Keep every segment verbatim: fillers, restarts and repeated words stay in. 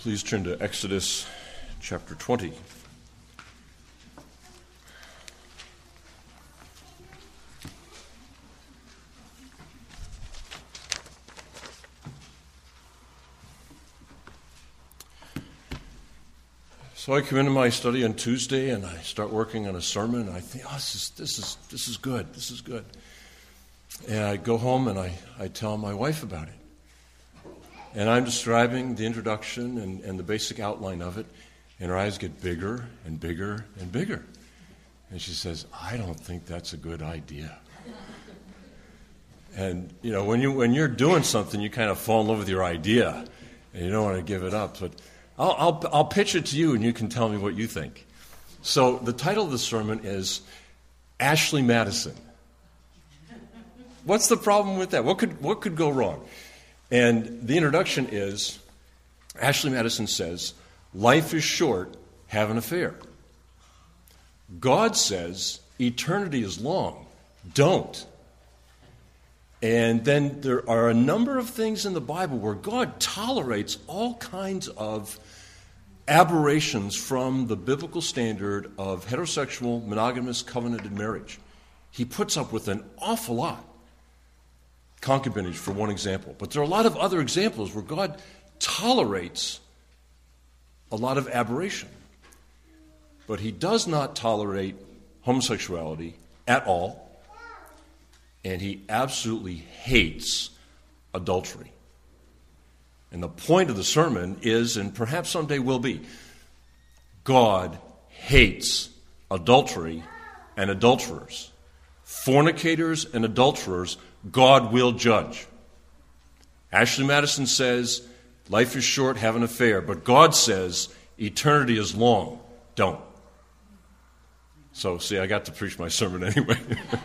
Please turn to Exodus chapter twenty. So I come into my study on Tuesday and I start working on a sermon and I think, oh, this is this is this is good, this is good. And I go home and I, I tell my wife about it. And I'm describing the introduction and, and the basic outline of it, and her eyes get bigger and bigger and bigger. And she says, I don't think that's a good idea. And, you know, when, you, when you're doing something, you kind of fall in love with your idea, and you don't want to give it up. But I'll, I'll, I'll pitch it to you, and you can tell me what you think. So the title of the sermon is Ashley Madison. What's the problem with that? What could what could go wrong? And the introduction is, Ashley Madison says, life is short, have an affair. God says, eternity is long, don't. And then there are a number of things in the Bible where God tolerates all kinds of aberrations from the biblical standard of heterosexual, monogamous, covenanted marriage. He puts up with an awful lot. Concubinage, for one example. But there are a lot of other examples where God tolerates a lot of aberration. But he does not tolerate homosexuality at all. And he absolutely hates adultery. And the point of the sermon is, and perhaps someday will be, God hates adultery and adulterers. Fornicators and adulterers, God will judge. Ashley Madison says, life is short, have an affair. But God says, eternity is long, don't. So, see, I got to preach my sermon anyway.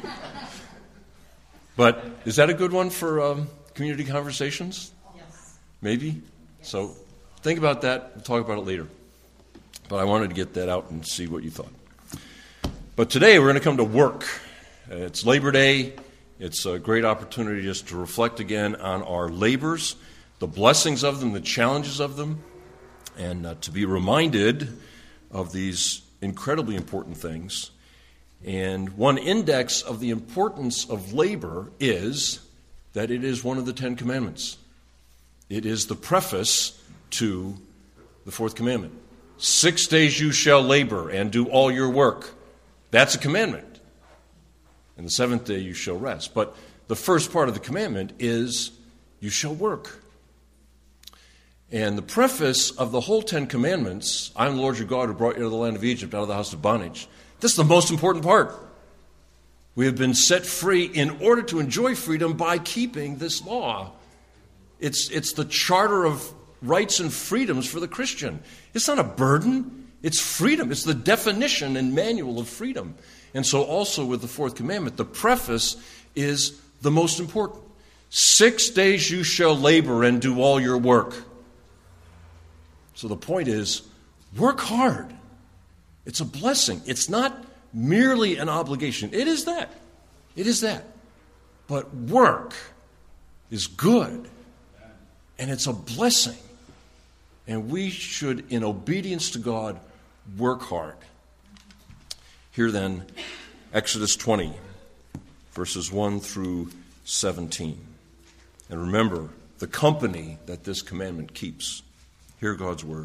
But is that a good one for um, community conversations? Yes. Maybe? So think about that. We'll talk about it later. But I wanted to get that out and see what you thought. But today we're going to come to work. Uh, it's Labor Day. It's a great opportunity just to reflect again on our labors, the blessings of them, the challenges of them, and uh, to be reminded of these incredibly important things. And one index of the importance of labor is that it is one of the Ten Commandments. It is the preface to the fourth commandment. Six days you shall labor and do all your work. That's a commandment. And the seventh day you shall rest. But the first part of the commandment is you shall work. And the preface of the whole Ten Commandments, I am the Lord your God who brought you out of the land of Egypt, out of the house of bondage. This is the most important part. We have been set free in order to enjoy freedom by keeping this law. It's, it's the charter of rights and freedoms for the Christian. It's not a burden. It's freedom. It's the definition and manual of freedom. And so also with the fourth commandment, the preface is the most important. Six days you shall labor and do all your work. So the point is, work hard. It's a blessing. It's not merely an obligation. It is that. It is that. But work is good. And it's a blessing. And we should, in obedience to God, work hard. Here then, Exodus twenty, verses one through seventeen. And remember the company that this commandment keeps. Hear God's word.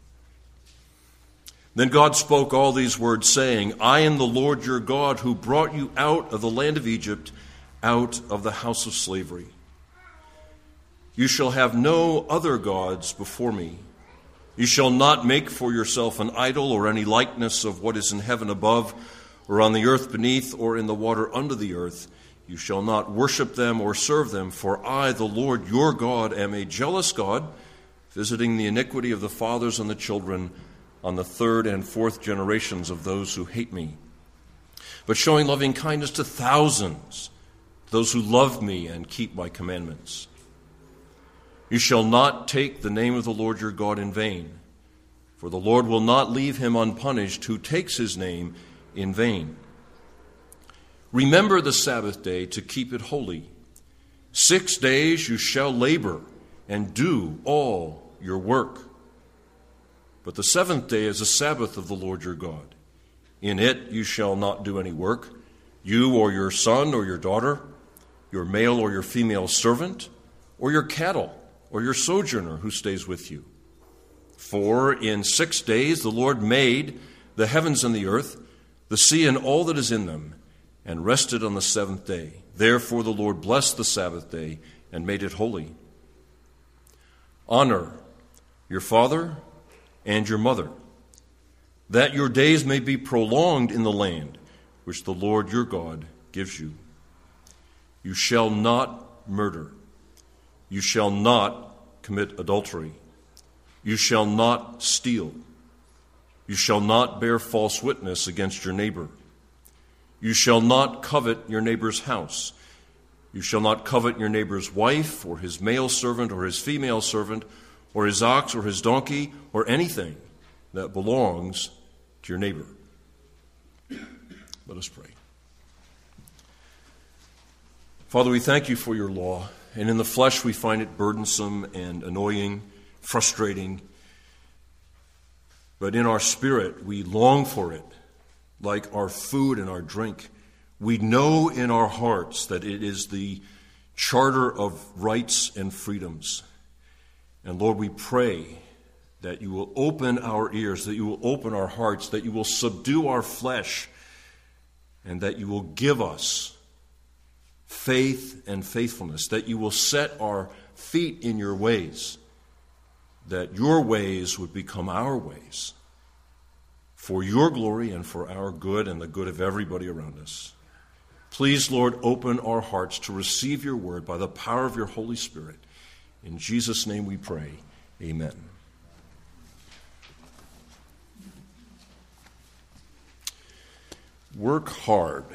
Then God spoke all these words, saying, I am the Lord your God who brought you out of the land of Egypt, out of the house of slavery. You shall have no other gods before me. You shall not make for yourself an idol or any likeness of what is in heaven above, or on the earth beneath, or in the water under the earth. You shall not worship them or serve them, for I, the Lord your God, am a jealous God, visiting the iniquity of the fathers and the children on the third and fourth generations of those who hate me, but showing loving kindness to thousands, those who love me and keep my commandments. You shall not take the name of the Lord your God in vain, for the Lord will not leave him unpunished who takes his name in vain. Remember the Sabbath day to keep it holy. Six days you shall labor and do all your work. But the seventh day is a Sabbath of the Lord your God. In it you shall not do any work, you or your son or your daughter, your male or your female servant, or your cattle, or your sojourner who stays with you. For in six days the Lord made the heavens and the earth, the sea and all that is in them, and rested on the seventh day. Therefore the Lord blessed the Sabbath day and made it holy. Honor your father and your mother, that your days may be prolonged in the land which the Lord your God gives you. You shall not murder. You shall not commit adultery. You shall not steal. You shall not bear false witness against your neighbor. You shall not covet your neighbor's house. You shall not covet your neighbor's wife, or his male servant, or his female servant, or his ox, or his donkey, or anything that belongs to your neighbor. Let us pray. Father, we thank you for your law, and in the flesh we find it burdensome and annoying, frustrating. But in our spirit, we long for it, like our food and our drink. We know in our hearts that it is the charter of rights and freedoms. And Lord, we pray that you will open our ears, that you will open our hearts, that you will subdue our flesh, and that you will give us faith and faithfulness, that you will set our feet in your ways, that your ways would become our ways, for your glory and for our good and the good of everybody around us. Please, Lord, open our hearts to receive your word by the power of your Holy Spirit. In Jesus' name we pray. Amen. Work hard.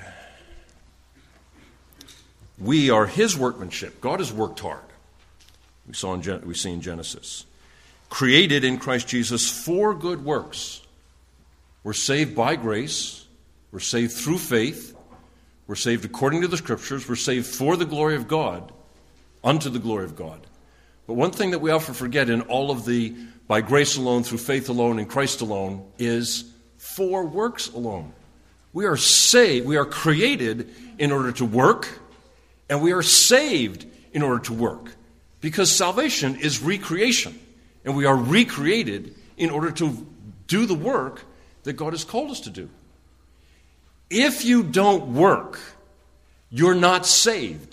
We are his workmanship. God has worked hard. We saw in Gen- we see in Genesis. Created in Christ Jesus for good works. We're saved by grace. We're saved through faith. We're saved according to the Scriptures. We're saved for the glory of God, unto the glory of God. But one thing that we often forget in all of the by grace alone, through faith alone, in Christ alone, is for works alone. We are saved, we are created in order to work, and we are saved in order to work. Because salvation is recreation, and we are recreated in order to do the work that God has called us to do. If you don't work, you're not saved.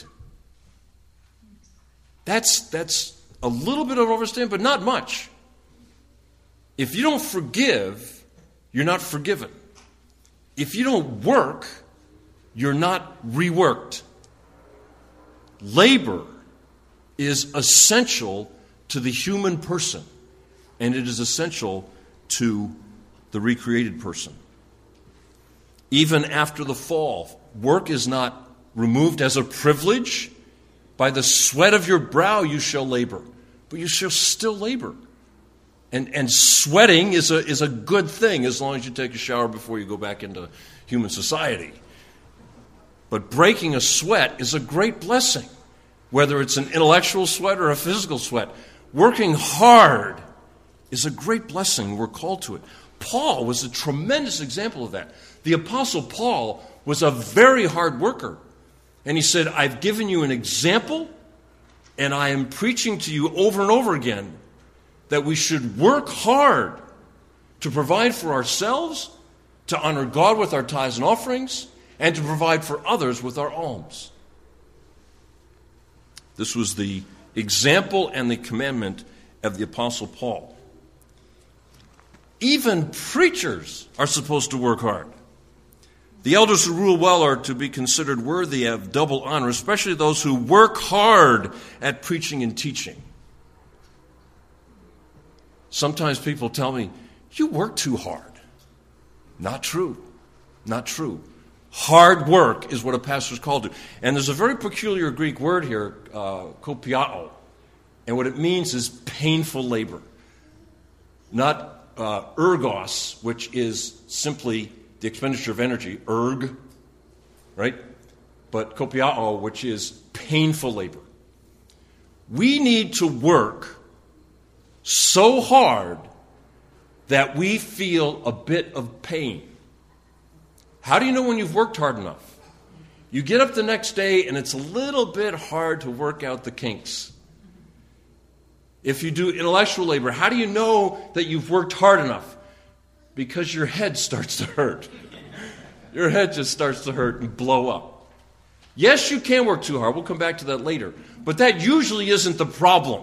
That's, that's a little bit of overstatement, but not much. If you don't forgive, you're not forgiven. If you don't work, you're not reworked. Labor is essential to the human person, and it is essential to the recreated person. Even after the fall, work is not removed as a privilege. By the sweat of your brow you shall labor, but you shall still labor. And and sweating is a is a good thing as long as you take a shower before you go back into human society. But breaking a sweat is a great blessing, whether it's an intellectual sweat or a physical sweat. Working hard is a great blessing. We're called to it. Paul was a tremendous example of that. The Apostle Paul was a very hard worker. And he said, I've given you an example, and I am preaching to you over and over again that we should work hard to provide for ourselves, to honor God with our tithes and offerings, and to provide for others with our alms. This was the example and the commandment of the Apostle Paul. Even preachers are supposed to work hard. The elders who rule well are to be considered worthy of double honor, especially those who work hard at preaching and teaching. Sometimes people tell me, you work too hard. Not true. Not true. Hard work is what a pastor is called to. And there's a very peculiar Greek word here, uh, kopiao. And what it means is painful labor. Not uh, ergos, which is simply the expenditure of energy, erg, right? But kopiao, which is painful labor. We need to work so hard that we feel a bit of pain. How do you know when you've worked hard enough? You get up the next day and it's a little bit hard to work out the kinks. If you do intellectual labor, how do you know that you've worked hard enough? Because your head starts to hurt. Your head just starts to hurt and blow up. Yes, you can work too hard. We'll come back to that later. But that usually isn't the problem.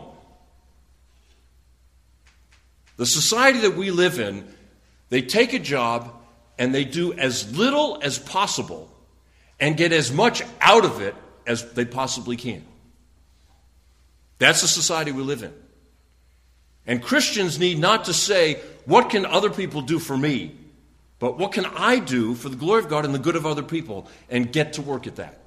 The society that we live in, they take a job and they do as little as possible and get as much out of it as they possibly can. That's the society we live in. And Christians need not to say, what can other people do for me? But what can I do for the glory of God and the good of other people, and get to work at that?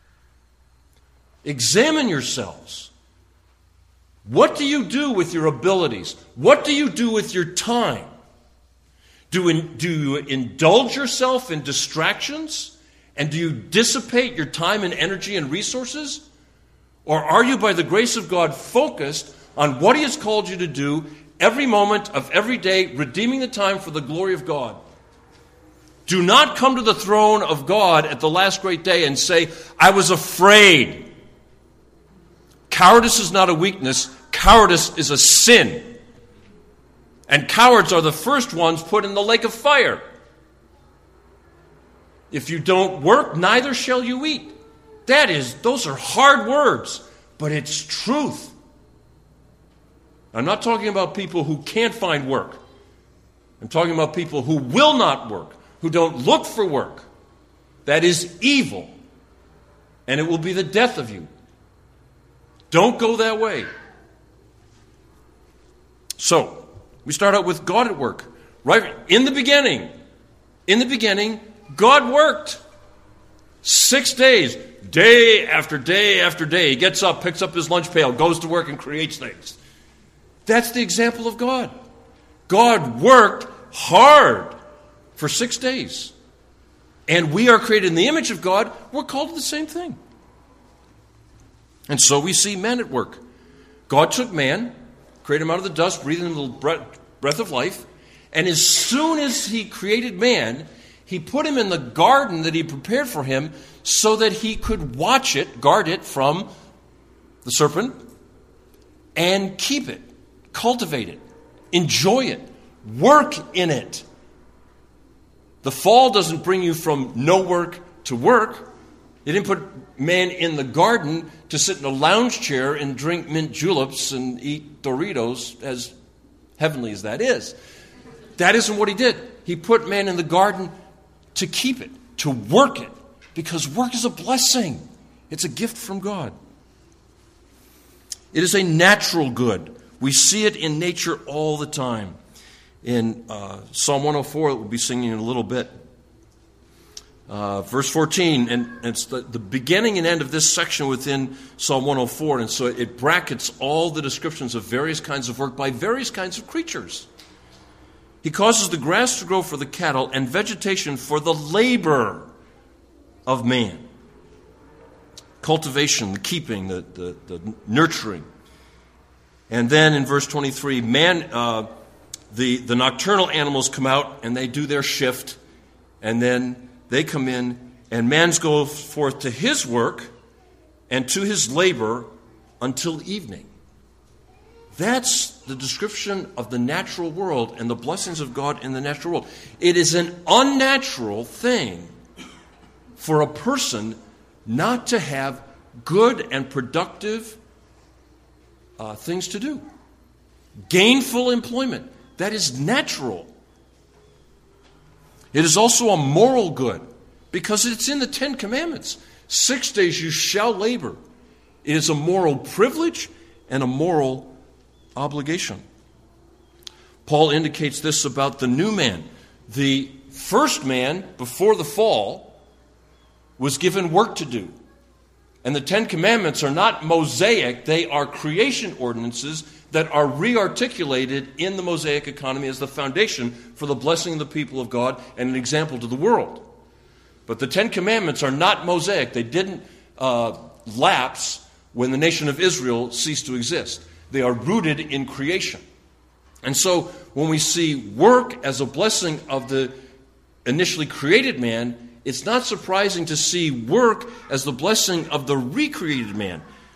Examine yourselves. What do you do with your abilities? What do you do with your time? Do, in, do you indulge yourself in distractions? And do you dissipate your time and energy and resources? Or are you, by the grace of God, focused on what He has called you to do every moment of every day, redeeming the time for the glory of God? Do not come to the throne of God at the last great day and say, I was afraid. Cowardice is not a weakness. Cowardice is a sin. And cowards are the first ones put in the lake of fire. If you don't work, neither shall you eat. That is, those are hard words, but it's truth. I'm not talking about people who can't find work. I'm talking about people who will not work, who don't look for work. That is evil, and it will be the death of you. Don't go that way. So, we start out with God at work. Right in the beginning, in the beginning, God worked. Six days, day after day after day. He gets up, picks up his lunch pail, goes to work and creates things. That's the example of God. God worked hard for six days. And we are created in the image of God. We're called to the same thing. And so we see men at work. God took man, created him out of the dust, breathed him the breath of life. And as soon as He created man, He put him in the garden that He prepared for him so that he could watch it, guard it from the serpent, and keep it, cultivate it, enjoy it, work in it. The fall doesn't bring you from no work to work. It didn't put man in the garden to sit in a lounge chair and drink mint juleps and eat Doritos, as heavenly as that is. That isn't what He did. He put man in the garden to keep it, to work it, because work is a blessing. It's a gift from God. It is a natural good. We see it in nature all the time. In uh, Psalm one oh four, that we'll be singing in a little bit, uh, verse fourteen, and it's the, the beginning and end of this section within Psalm one oh four, and so it brackets all the descriptions of various kinds of work by various kinds of creatures. He causes the grass to grow for the cattle and vegetation for the labor of man. Cultivation, the keeping, the, the, the nurturing. And then in verse twenty-three, man, uh, the, the nocturnal animals come out and they do their shift, and then they come in, and man goes forth to his work and to his labor until evening. That's the description of the natural world and the blessings of God in the natural world. It is an unnatural thing for a person not to have good and productive uh, things to do. Gainful employment. That is natural. It is also a moral good because it's in the Ten Commandments. Six days you shall labor. It is a moral privilege and a moral obligation. Paul indicates this about the new man. The first man, before the fall, was given work to do. And the Ten Commandments are not Mosaic, they are creation ordinances that are re-articulated in the Mosaic economy as the foundation for the blessing of the people of God and an example to the world. But the Ten Commandments are not Mosaic. They didn't uh, lapse when the nation of Israel ceased to exist. They are rooted in creation. And so when we see work as a blessing of the initially created man, it's not surprising to see work as the blessing of the recreated man.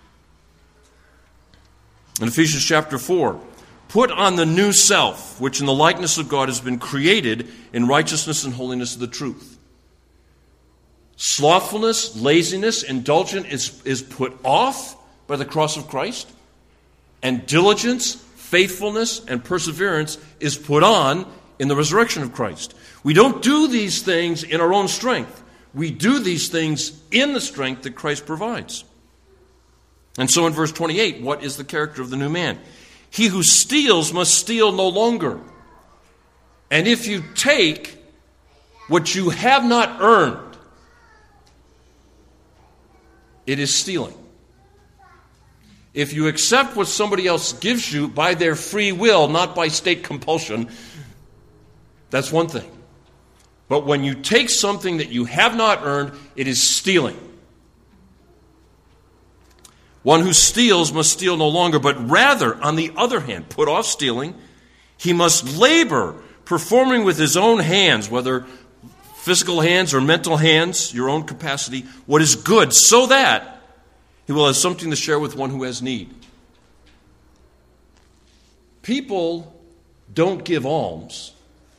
In Ephesians chapter four, put on the new self, which in the likeness of God has been created in righteousness and holiness of the truth. Slothfulness, laziness, indulgence is, is put off by the cross of Christ. And diligence, faithfulness, and perseverance is put on in the resurrection of Christ. We don't do these things in our own strength. We do these things in the strength that Christ provides. And so in verse twenty-eight, what is the character of the new man? He who steals must steal no longer. And if you take what you have not earned, it is stealing. If you accept what somebody else gives you by their free will, not by state compulsion, that's one thing. But when you take something that you have not earned, it is stealing. One who steals must steal no longer, but rather, on the other hand, put off stealing. He must labor, performing with his own hands, whether physical hands or mental hands, your own capacity, what is good, so that he will have something to share with one who has need. People don't give alms,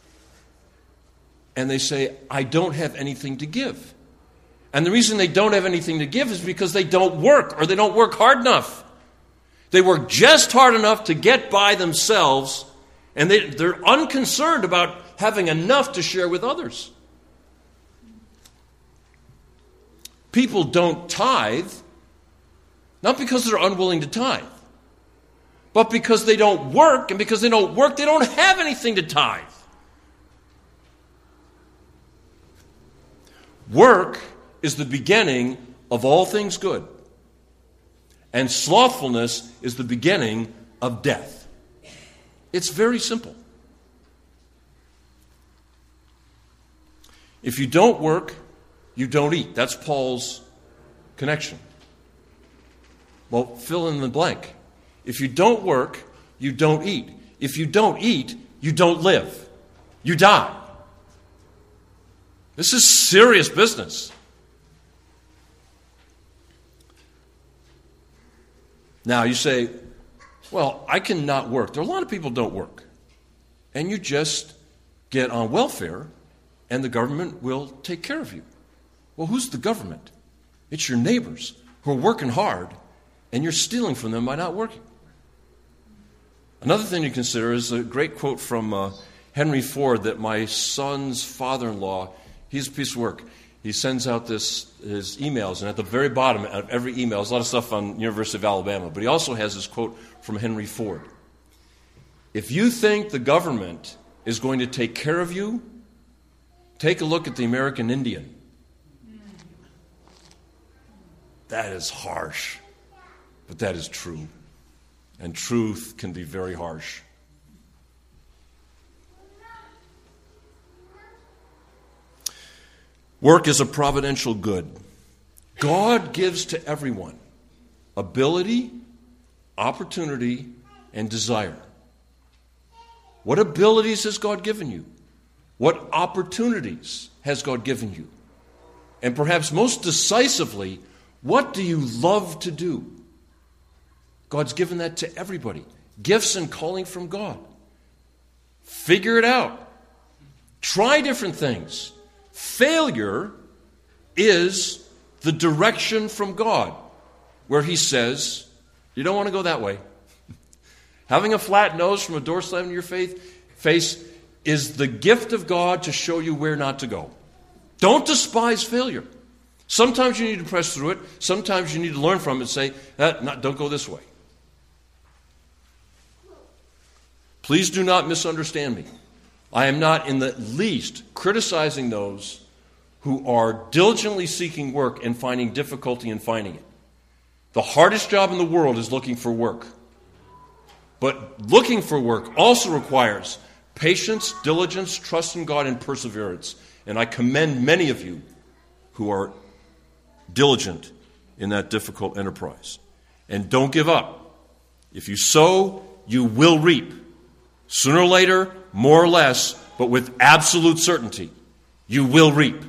and they say, I don't have anything to give. And the reason they don't have anything to give is because they don't work, or they don't work hard enough. They work just hard enough to get by themselves, and they, they're unconcerned about having enough to share with others. People don't tithe, not because they're unwilling to tithe, but because they don't work, and because they don't work, they don't have anything to tithe. Work is the beginning of all things good, and slothfulness is the beginning of death. It's very simple. If you don't work, you don't eat. That's Paul's connection. Well, fill in the blank. If you don't work, you don't eat. If you don't eat, you don't live. You die. This is serious business. Now you say, well, I cannot work. There are a lot of people who don't work. And you just get on welfare and the government will take care of you. Well, who's the government? It's your neighbors who are working hard and you're stealing from them by not working. Another thing to consider is a great quote from uh, Henry Ford that my son's father-in-law, he's a piece of work. He sends out this his emails, and at the very bottom of every email, there's a lot of stuff on University of Alabama, but he also has this quote from Henry Ford. If you think the government is going to take care of you, take a look at the American Indian. That is harsh, but that is true. And truth can be very harsh. Work is a providential good. God gives to everyone ability, opportunity, and desire. What abilities has God given you? What opportunities has God given you? And perhaps most decisively, what do you love to do? God's given that to everybody. Gifts and calling from God. Figure it out. Try different things. Failure is the direction from God, where He says, you don't want to go that way. Having a flat nose from a door slam in your face is the gift of God to show you where not to go. Don't despise failure. Sometimes you need to press through it. Sometimes you need to learn from it and say, eh, not, don't go this way. Please do not misunderstand me. I am not in the least criticizing those who are diligently seeking work and finding difficulty in finding it. The hardest job in the world is looking for work. But looking for work also requires patience, diligence, trust in God, and perseverance. And I commend many of you who are diligent in that difficult enterprise. And don't give up. If you sow, you will reap. Sooner or later, more or less, but with absolute certainty, you will reap.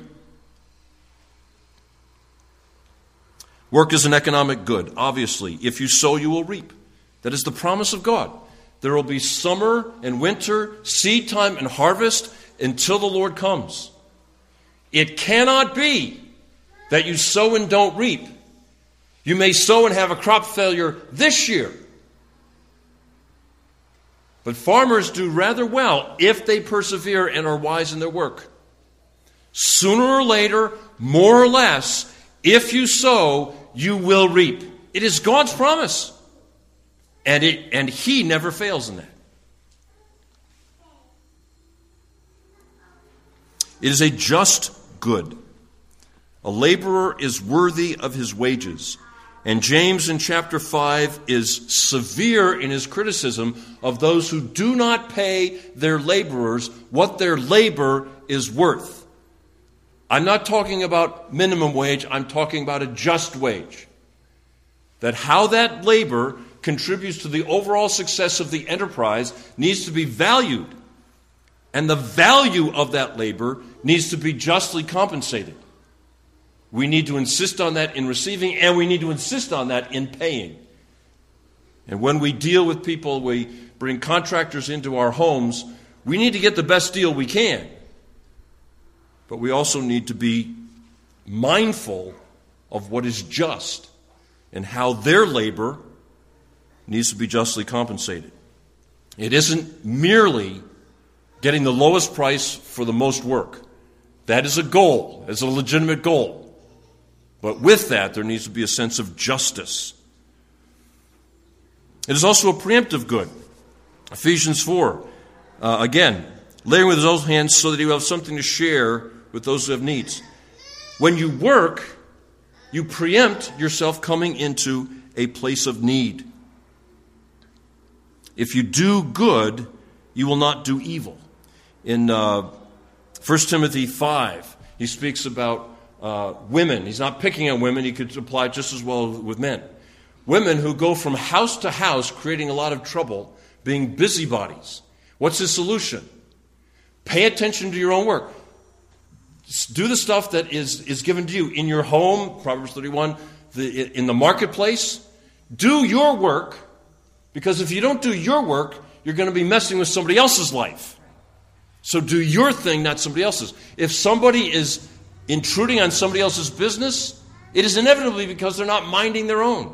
Work is an economic good. Obviously, if you sow, you will reap. That is the promise of God. There will be summer and winter, seed time and harvest until the Lord comes. It cannot be that you sow and don't reap. You may sow and have a crop failure this year. But farmers do rather well if they persevere and are wise in their work. Sooner or later, more or less, if you sow, you will reap. It is God's promise. And it and He never fails in that. It is a just good. A laborer is worthy of his wages. And James in chapter five is severe in his criticism of those who do not pay their laborers what their labor is worth. I'm not talking about minimum wage, I'm talking about a just wage. That how that labor contributes to the overall success of the enterprise needs to be valued. And the value of that labor needs to be justly compensated. We need to insist on that in receiving, and we need to insist on that in paying. And when we deal with people, we bring contractors into our homes, we need to get the best deal we can. But we also need to be mindful of what is just and how their labor needs to be justly compensated. It isn't merely getting the lowest price for the most work. That is a goal, it's a legitimate goal. But with that, there needs to be a sense of justice. It is also a preemptive good. Ephesians four, uh, again, laboring with his own hands so that he will have something to share with those who have needs. When you work, you preempt yourself coming into a place of need. If you do good, you will not do evil. In uh, First Timothy five, he speaks about uh, women. He's not picking on women. He could apply it just as well with men. Women who go from house to house creating a lot of trouble, being busybodies. What's his solution? Pay attention to your own work. Do the stuff that is, is given to you in your home, Proverbs thirty-one, the, in the marketplace. Do your work, because if you don't do your work, you're going to be messing with somebody else's life. So do your thing, not somebody else's. If somebody is intruding on somebody else's business, it is inevitably because they're not minding their own.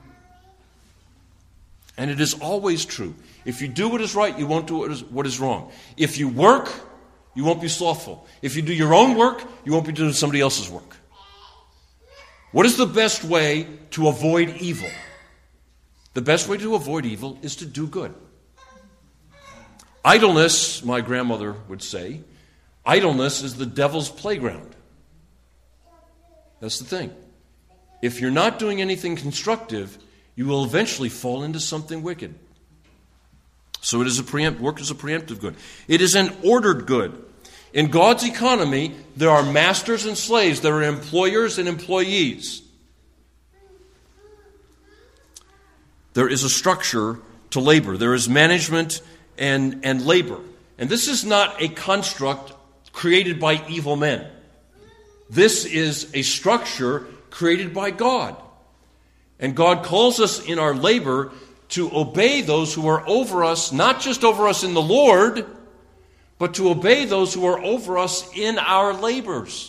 And it is always true. If you do what is right, you won't do what is, what is wrong. If you work, you won't be slothful. If you do your own work, you won't be doing somebody else's work. What is the best way to avoid evil? The best way to avoid evil is to do good. Idleness, my grandmother would say, idleness is the devil's playground. That's the thing. If you're not doing anything constructive, you will eventually fall into something wicked. So it is a preempt, work is a preemptive good. It is an ordered good. In God's economy, there are masters and slaves. There are employers and employees. There is a structure to labor. There is management and, and labor. And this is not a construct created by evil men. This is a structure created by God. And God calls us in our labor to obey those who are over us, not just over us in the Lord, but to obey those who are over us in our labors.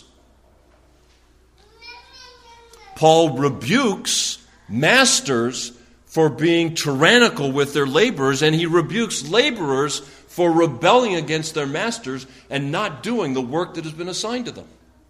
Paul rebukes masters for being tyrannical with their laborers, and he rebukes laborers for rebelling against their masters and not doing the work that has been assigned to them.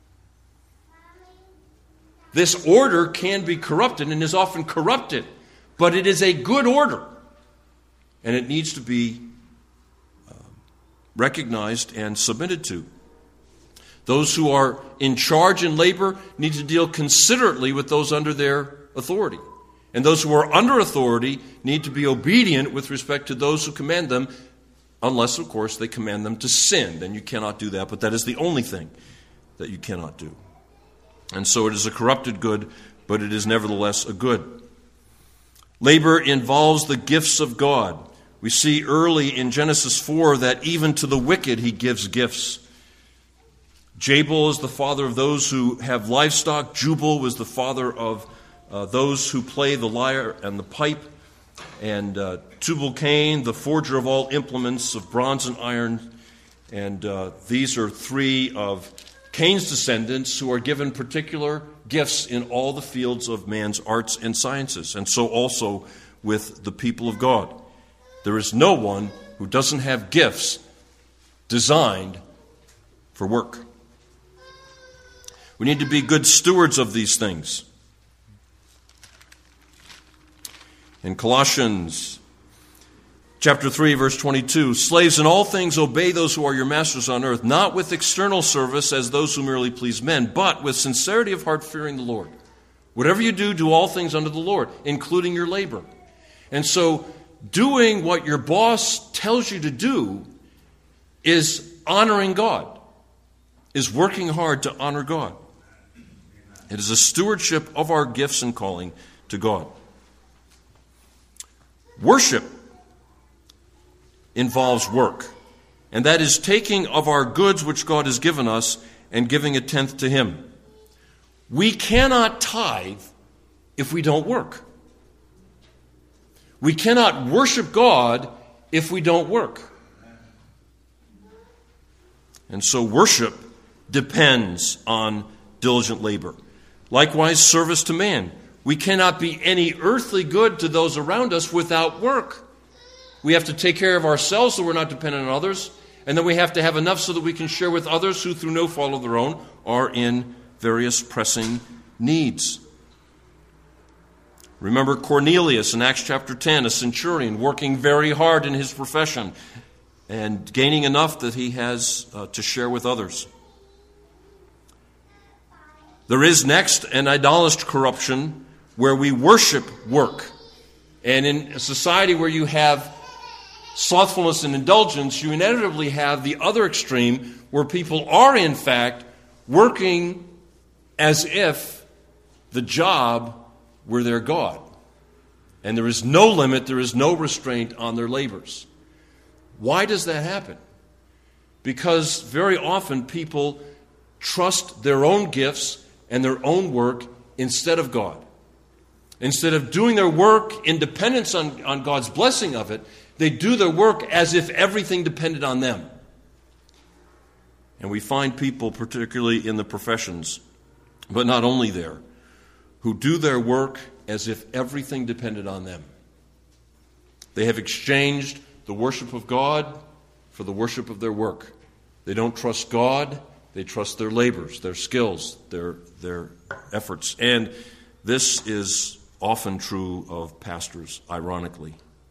This order can be corrupted and is often corrupted, but it is a good order, and it needs to be uh, recognized and submitted to. Those who are in charge in labor need to deal considerately with those under their authority. And those who are under authority need to be obedient with respect to those who command them, unless, of course, they command them to sin. Then you cannot do that, but that is the only thing that you cannot do. And so it is a corrupted good, but it is nevertheless a good. Labor involves the gifts of God. We see early in Genesis four that even to the wicked he gives gifts. Jabal is the father of those who have livestock. Jubal was the father of uh, those who play the lyre and the pipe. And uh, Tubal-Cain, the forger of all implements of bronze and iron. And uh, these are three of Cain's descendants who are given particular gifts in all the fields of man's arts and sciences. And so also with the people of God. There is no one who doesn't have gifts designed for work. We need to be good stewards of these things. In Colossians chapter three, verse twenty-two, slaves in all things obey those who are your masters on earth, not with external service as those who merely please men, but with sincerity of heart fearing the Lord. Whatever you do, do all things unto the Lord, including your labor. And so doing what your boss tells you to do is honoring God, is working hard to honor God. It is a stewardship of our gifts and calling to God. Worship involves work, and that is taking of our goods which God has given us and giving a tenth to Him. We cannot tithe if we don't work. We cannot worship God if we don't work. And so worship depends on diligent labor. Likewise, service to man. We cannot be any earthly good to those around us without work. We have to take care of ourselves so we're not dependent on others. And then we have to have enough so that we can share with others who, through no fault of their own, are in various pressing needs. Remember Cornelius in Acts chapter ten, a centurion working very hard in his profession and gaining enough that he has uh, to share with others. There is next an idolatrous corruption where we worship work. And in a society where you have slothfulness and indulgence, you inevitably have the other extreme where people are in fact working as if the job were their God. And there is no limit, there is no restraint on their labors. Why does that happen? Because very often people trust their own gifts and their own work instead of God. Instead of doing their work in dependence on, on God's blessing of it, they do their work as if everything depended on them. And we find people, particularly in the professions, but not only there, who do their work as if everything depended on them. They have exchanged the worship of God for the worship of their work. They don't trust God, they trust their labors, their skills, their, their efforts. And this is often true of pastors, ironically.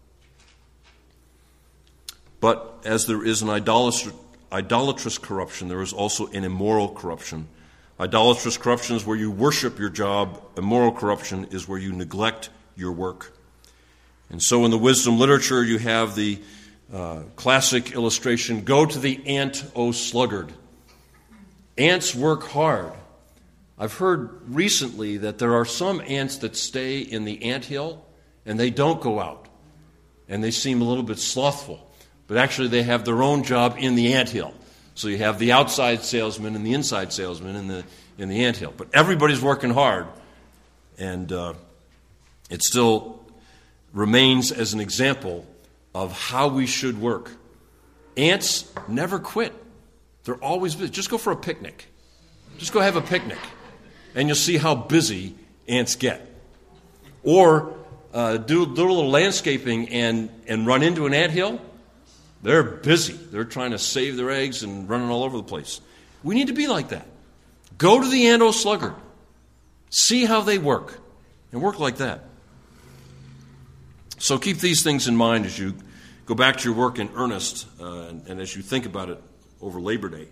But as there is an idolatrous, idolatrous corruption, there is also an immoral corruption. Idolatrous corruption is where you worship your job. Immoral corruption is where you neglect your work. And so in the wisdom literature, you have the uh, classic illustration, go to the ant, O sluggard. Ants work hard. I've heard recently that there are some ants that stay in the anthill and they don't go out. And they seem a little bit slothful. But actually they have their own job in the anthill. So you have the outside salesman and the inside salesman in the in the anthill. But everybody's working hard. And uh, it still remains as an example of how we should work. Ants never quit. They're always busy. Just go for a picnic. Just go have a picnic. And you'll see how busy ants get. Or uh, do, do a little landscaping and, and run into an anthill. They're busy. They're trying to save their eggs and running all over the place. We need to be like that. Go to the ant, O sluggard. See how they work. And work like that. So keep these things in mind as you go back to your work in earnest uh, and, and as you think about it over Labor Day.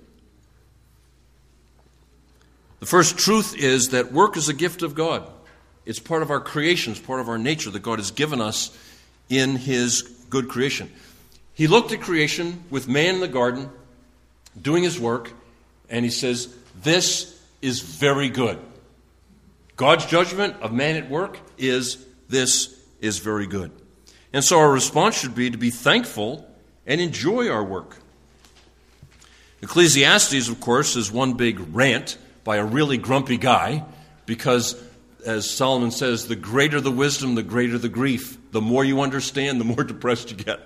The first truth is that work is a gift of God. It's part of our creation. It's part of our nature that God has given us in His good creation. He looked at creation with man in the garden, doing his work, and He says, this is very good. God's judgment of man at work is, this is very good. And so our response should be to be thankful and enjoy our work. Ecclesiastes, of course, is one big rant by a really grumpy guy because, as Solomon says, the greater the wisdom, the greater the grief. The more you understand, the more depressed you get.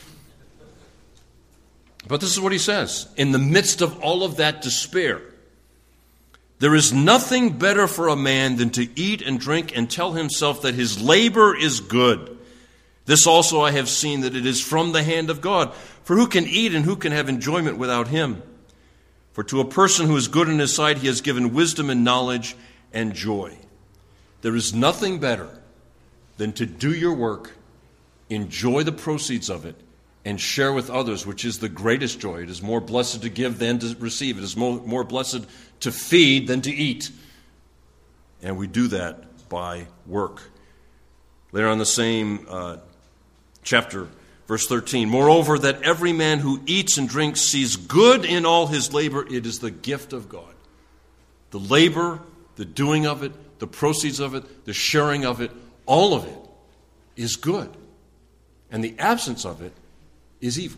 But this is what he says. In the midst of all of that despair, there is nothing better for a man than to eat and drink and tell himself that his labor is good. This also I have seen, that it is from the hand of God. For who can eat and who can have enjoyment without him? For to a person who is good in his sight, he has given wisdom and knowledge and joy. There is nothing better than to do your work, enjoy the proceeds of it, and share with others, which is the greatest joy. It is more blessed to give than to receive. It is more, more blessed to feed than to eat. And we do that by work. Later on the same uh, chapter, verse thirteen, moreover, that every man who eats and drinks sees good in all his labor, it is the gift of God. The labor, the doing of it, the proceeds of it, the sharing of it, all of it is good. And the absence of it is evil.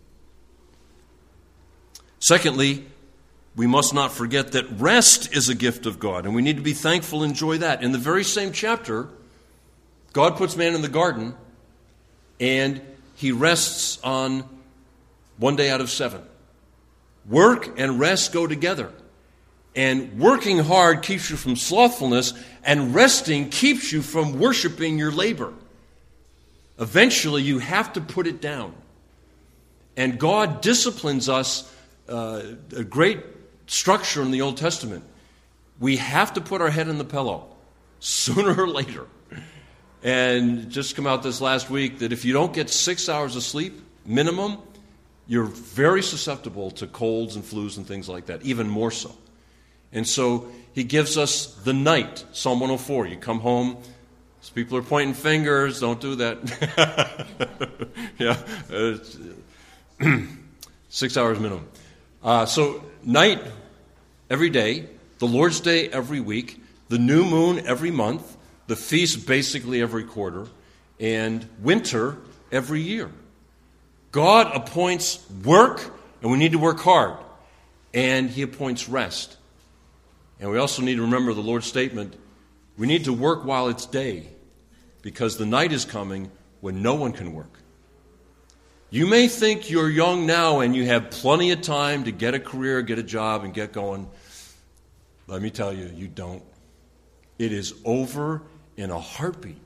Secondly, we must not forget that rest is a gift of God, and we need to be thankful and enjoy that. In the very same chapter, God puts man in the garden, and he rests on one day out of seven. Work and rest go together. And working hard keeps you from slothfulness, and resting keeps you from worshiping your labor. Eventually, you have to put it down. And God disciplines us, uh, a great structure in the Old Testament. We have to put our head in the pillow sooner or later. And just come out this last week that if you don't get six hours of sleep, minimum, you're very susceptible to colds and flus and things like that, even more so. And so he gives us the night, Psalm one oh four. You come home, people are pointing fingers, don't do that. yeah, uh, six hours minimum. Uh, so night every day, the Lord's Day every week, the new moon every month, the feast basically every quarter, and winter every year. God appoints work, and we need to work hard, and he appoints rest. And we also need to remember the Lord's statement, we need to work while it's day, because the night is coming when no one can work. You may think you're young now and you have plenty of time to get a career, get a job, and get going. Let me tell you, you don't. It is over in a heartbeat.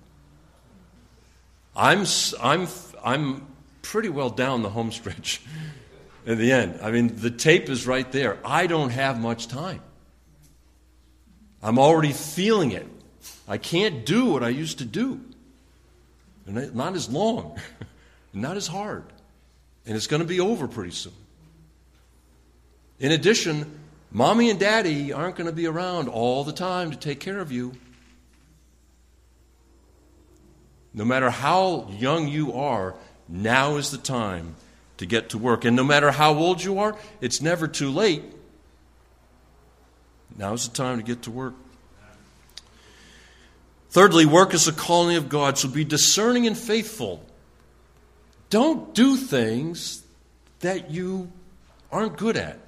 I'm I'm I'm pretty well down the home stretch in the end. I mean, the tape is right there. I don't have much time. I'm already feeling it. I can't do what I used to do. And not as long, not as hard. And it's going to be over pretty soon. In addition, Mommy and Daddy aren't going to be around all the time to take care of you. No matter how young you are, now is the time to get to work. And no matter how old you are, it's never too late. Now is the time to get to work. Thirdly, work is a calling of God, so be discerning and faithful. Don't do things that you aren't good at.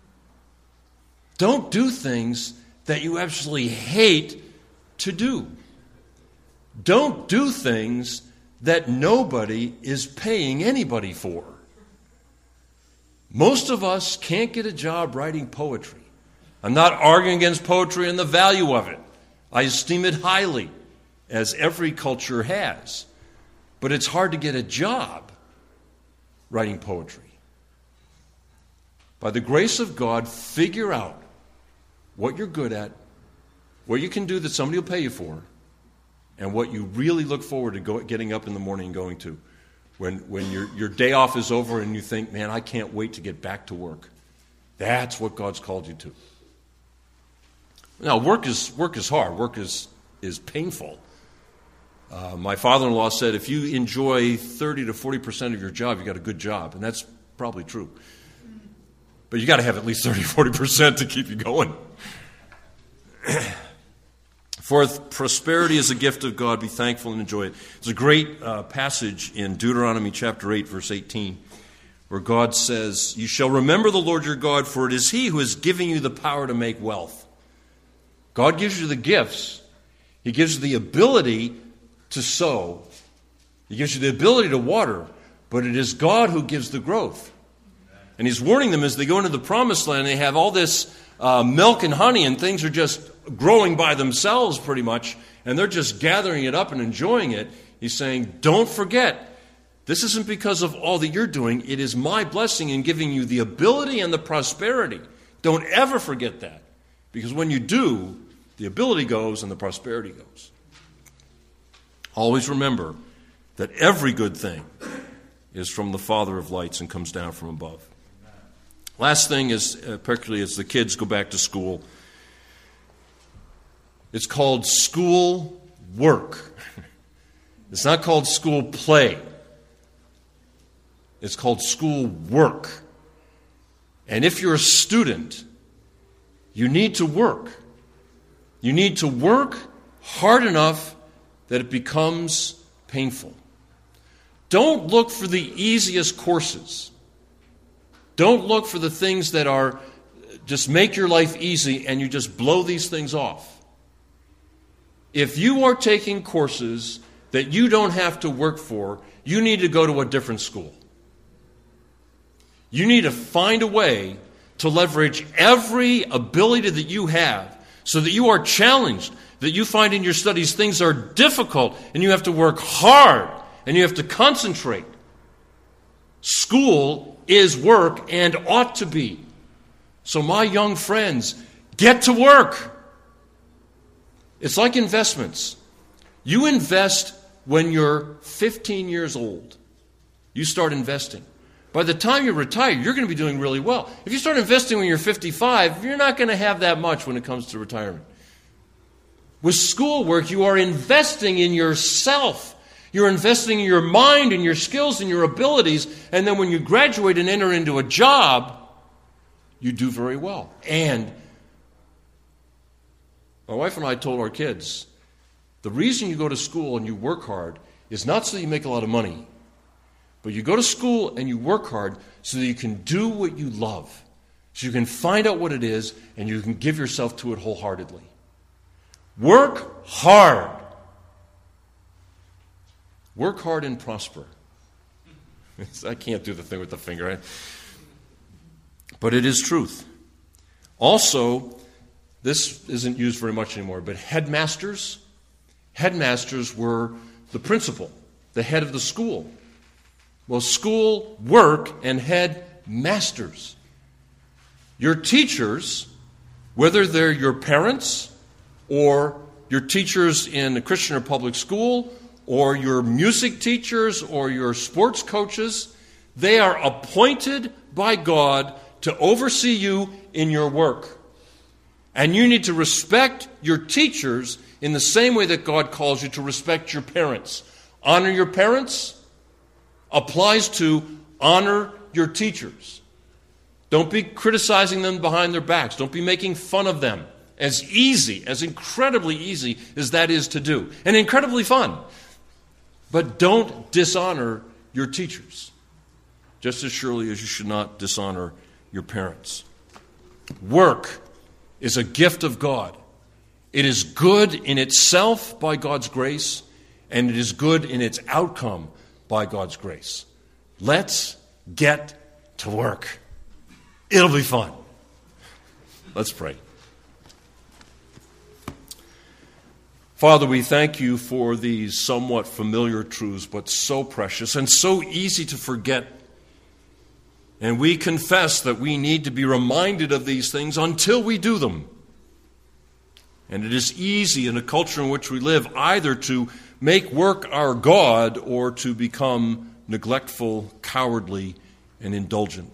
Don't do things that you absolutely hate to do. Don't do things that nobody is paying anybody for. Most of us can't get a job writing poetry. I'm not arguing against poetry and the value of it. I esteem it highly, as every culture has. But it's hard to get a job writing poetry. By the grace of God, figure out what you're good at, what you can do that somebody will pay you for, and what you really look forward to go, getting up in the morning and going to. When, when your, your day off is over and you think, man, I can't wait to get back to work. That's what God's called you to. Now, work is work is hard. Work is, is painful. Uh, my father-in-law said, if you enjoy thirty to forty percent of your job, you got a good job. And that's probably true. But you got to have at least thirty to forty percent to keep you going. For prosperity is a gift of God. Be thankful and enjoy it. It's a great uh, passage in Deuteronomy chapter eight, verse eighteen, where God says, "You shall remember the Lord your God, for it is He who is giving you the power to make wealth." God gives you the gifts. He gives you the ability to sow. He gives you the ability to water, but it is God who gives the growth. And He's warning them as they go into the promised land, they have all this uh, milk and honey, and things are just growing by themselves pretty much, and they're just gathering it up and enjoying it. He's saying, don't forget, this isn't because of all that you're doing. It is my blessing in giving you the ability and the prosperity. Don't ever forget that. Because when you do, the ability goes and the prosperity goes. Always remember that every good thing is from the Father of lights and comes down from above. Last thing is, uh, particularly as the kids go back to school, it's called school work. It's not called school play. It's called school work. And if you're a student, you need to work. You need to work hard enough that it becomes painful. Don't look for the easiest courses. Don't look for the things that are just make your life easy and you just blow these things off. If you are taking courses that you don't have to work for, you need to go to a different school. You need to find a way to leverage every ability that you have so that you are challenged, that you find in your studies things are difficult and you have to work hard and you have to concentrate. School is work and ought to be. So my young friends, get to work. It's like investments. You invest when you're fifteen years old. You start investing. By the time you retire, you're going to be doing really well. If you start investing when you're fifty-five, you're not going to have that much when it comes to retirement. With schoolwork, you are investing in yourself. You're investing in your mind and your skills and your abilities. And then when you graduate and enter into a job, you do very well. And my wife and I told our kids, the reason you go to school and you work hard is not so that you make a lot of money, but you go to school and you work hard so that you can do what you love, so you can find out what it is and you can give yourself to it wholeheartedly. Work hard. Work hard and prosper. I can't do the thing with the finger, right? But it is truth. Also, this isn't used very much anymore, but headmasters, headmasters were the principal, the head of the school. Well, school, work, and headmasters. Your teachers, whether they're your parents or your teachers in a Christian or public school or your music teachers or your sports coaches, they are appointed by God to oversee you in your work. And you need to respect your teachers in the same way that God calls you to respect your parents. Honor your parents applies to honor your teachers. Don't be criticizing them behind their backs. Don't be making fun of them. As easy, as incredibly easy as that is to do. And incredibly fun. But don't dishonor your teachers. Just as surely as you should not dishonor your parents. Work is a gift of God. It is good in itself by God's grace, and it is good in its outcome by God's grace. Let's get to work. It'll be fun. Let's pray. Father, we thank you for these somewhat familiar truths, but so precious and so easy to forget. And we confess that we need to be reminded of these things until we do them. And it is easy in a culture in which we live either to make work our God or to become neglectful, cowardly, and indulgent.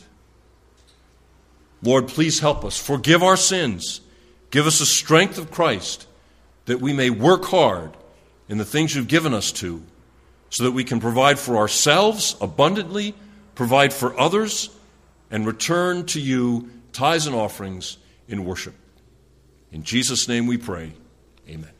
Lord, please help us. Forgive our sins. Give us the strength of Christ that we may work hard in the things you've given us to so that we can provide for ourselves abundantly, provide for others, and return to you tithes and offerings in worship. In Jesus' name we pray. Amen.